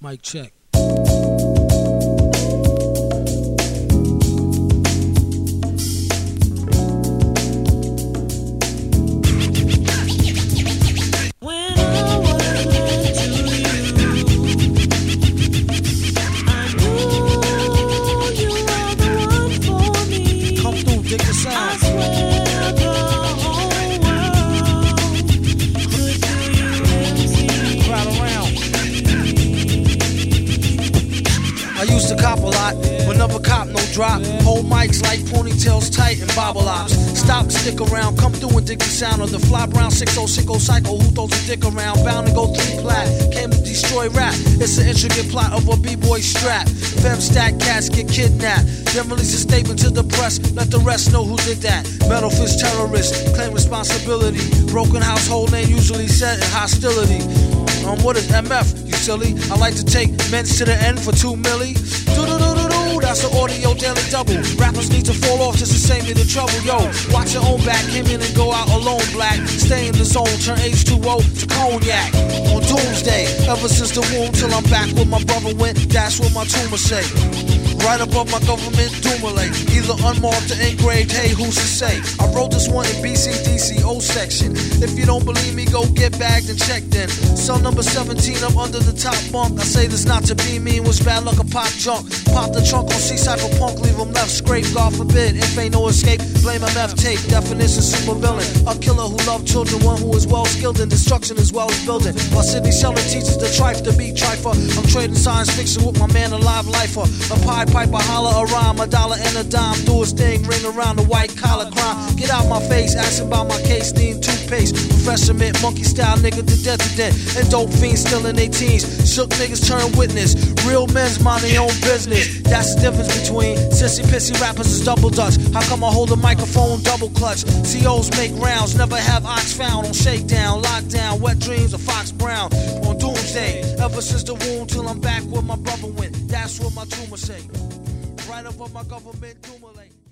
Mic check. I used to cop a lot, but never cop no drop. Hold mics like ponytails tight and bobble ops. Stop, stick around, come through and dig the sound of the fly brown 6060 cycle. Who throws a dick around? Bound to go 3 plat. Came to destroy rap. It's an intricate plot of a b-boy strap. Fem stack cats get kidnapped. Then release a statement to the press. Let the rest know who did that. Metal fist terrorists claim responsibility. Broken household name usually set in hostility. What is MF, you silly? I like to take men's to the end for 2 milli. Do-do-do-do-do, that's the audio daily double. Rappers need to fall off just to save me the trouble. Yo, watch your own back, came in and go out alone, black. Stay in the zone, turn H2O to cognac. On doomsday, ever since the womb till I'm back where my brother went, that's what my tumor say. Right above my government Dumoulin, either unmarked or engraved, hey, who's to say? I wrote this one in BCDCO section. If you don't believe me, go get bagged and checked in. Cell number 17, I'm under the top bunk. I say this not to be mean, was bad luck a pop junk. Pop the trunk on C-Cypher punk, leave him left scrape, God forbid. If ain't no escape, blame MF tape. Definition super villain, a killer who loved children, one who is well skilled in destruction as well as building. While Sidney Sheldon teaches the trife to be trifer, I'm trading science fiction with my man, a live lifer. A pie piper, holler a rhyme, $1 and a dime, do his thing, ring around the white collar crime. Get out my face, asking about my case, need toothpaste, refresher mint, monkey style nigga to death to death, and dope fiends still in their teens. Shook niggas turn witness, real men's mind their own business. That's the difference between sissy pissy rappers is double dutch. How come I hold a microphone double clutch? COs make rounds, never have ox found on shakedown, lockdown, wet dreams of Fox Brown. On doomsday, ever since the womb till I'm back where my brother went. That's what my tumor say. Right above my government Dumoulin.